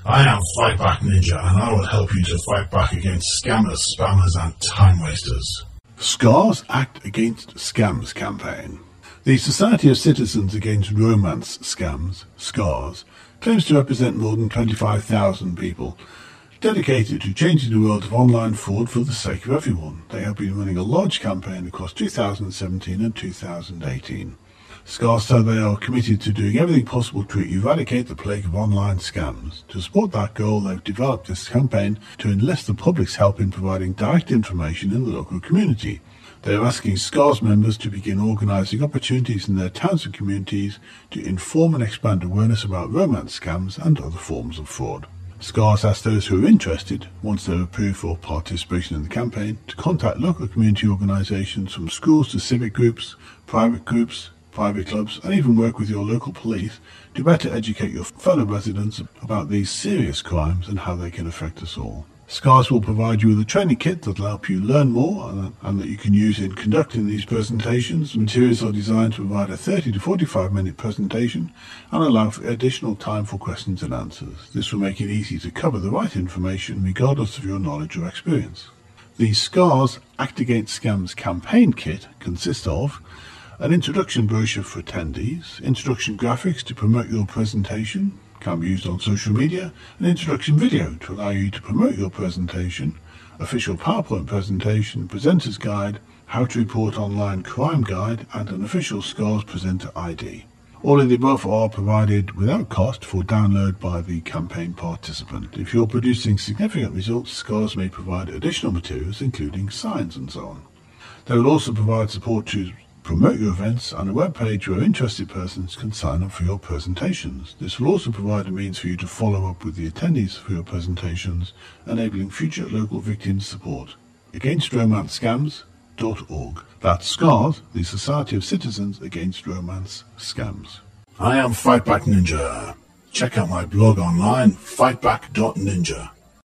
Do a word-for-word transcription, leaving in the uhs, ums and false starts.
I am Fightback Ninja, and I will help you to fight back against scammers, spammers and time wasters. SCARS Act Against Scams campaign. The Society of Citizens Against Romance Scams, SCARS, claims to represent more than twenty-five thousand people dedicated to changing the world of online fraud for the sake of everyone. They have been running a large campaign across two thousand seventeen and two thousand eighteen. SCARS said they are committed to doing everything possible to eradicate the plague of online scams. To support that goal, they've developed this campaign to enlist the public's help in providing direct information in the local community. They are asking SCARS members to begin organising opportunities in their towns and communities to inform and expand awareness about romance scams and other forms of fraud. SCARS asks those who are interested, once they're approved for participation in the campaign, to contact local community organisations from schools to civic groups, private groups, private clubs, and even work with your local police to better educate your fellow residents about these serious crimes and how they can affect us all. SCARS will provide you with a training kit that will help you learn more and, and that you can use in conducting these presentations. The materials are designed to provide a thirty to forty-five minute presentation and allow for additional time for questions and answers. This will make it easy to cover the right information regardless of your knowledge or experience. The SCARS Act Against Scams campaign kit consists of an introduction brochure for attendees, introduction graphics to promote your presentation, can be used on social media, an introduction video to allow you to promote your presentation, official PowerPoint presentation, presenter's guide, how to report online crime guide, and an official SCARS presenter I D. All of the above are provided without cost for download by the campaign participant. If you're producing significant results, SCARS may provide additional materials including signs and so on. They will also provide support to promote your events and a web page where interested persons can sign up for your presentations. This will also provide a means for you to follow up with the attendees for your presentations, enabling future local victims support. against romance scams dot org. That's SCARS, the Society of Citizens Against Romance Scams. I am Fightback Ninja. Check out my blog online, fightback dot ninja.